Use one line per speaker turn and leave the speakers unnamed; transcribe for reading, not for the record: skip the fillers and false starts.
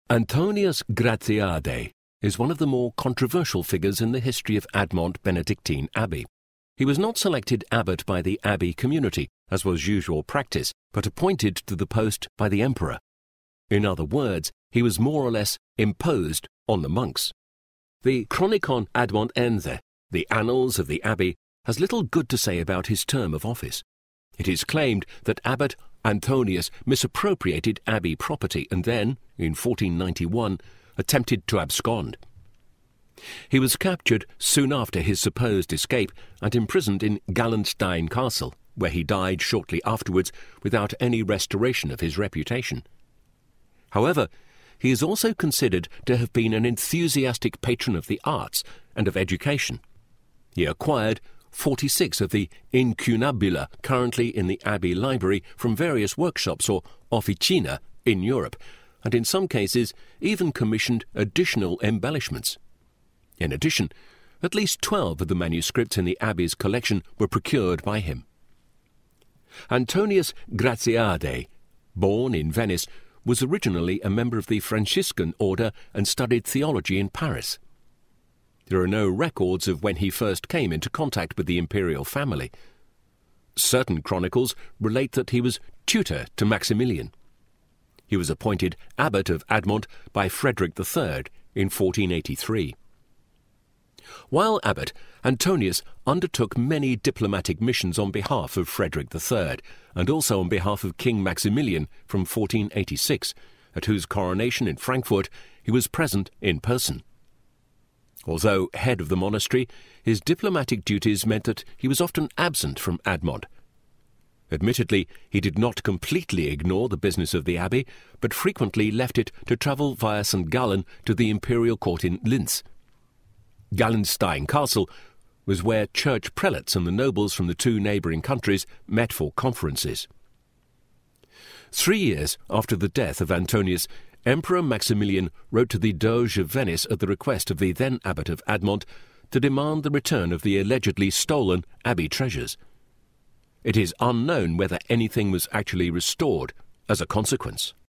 Antonius Gratiade is one of the more controversial figures in the history of Admont Benedictine Abbey. He was not selected abbot by the abbey community, as was usual practice, but appointed to the post by the emperor. In other words, he was more or less imposed on the monks. The Chronicon Admontense, the Annals of the Abbey, has little good to say about his term of office. It is claimed that Abbot Antonius misappropriated abbey property and then, in 1491, attempted to abscond. He was captured soon after his supposed escape and imprisoned in Gallenstein Castle, where he died shortly afterwards without any restoration of his reputation. However, he is also considered to have been an enthusiastic patron of the arts and of education. He acquired 46 of the incunabula currently in the Abbey Library from various workshops or officina in Europe, and in some cases even commissioned additional embellishments. In addition, at least 12 of the manuscripts in the Abbey's collection were procured by him. Antonius Gratiade, born in Venice, was originally a member of the Franciscan order and studied theology in Paris. There are no records of when he first came into contact with the imperial family. Certain chronicles relate that he was tutor to Maximilian. He was appointed abbot of Admont by Frederick III in 1483. While abbot, Antonius undertook many diplomatic missions on behalf of Frederick III, and also on behalf of King Maximilian from 1486, at whose coronation in Frankfurt he was present in person. Although head of the monastery, his diplomatic duties meant that he was often absent from Admont. Admittedly, he did not completely ignore the business of the abbey, but frequently left it to travel via St. Gallen to the imperial court in Linz. Gallenstein Castle was where church prelates and the nobles from the two neighbouring countries met for conferences. 3 years after the death of Antonius, Emperor Maximilian wrote to the Doge of Venice at the request of the then abbot of Admont to demand the return of the allegedly stolen abbey treasures. It is unknown whether anything was actually restored as a consequence.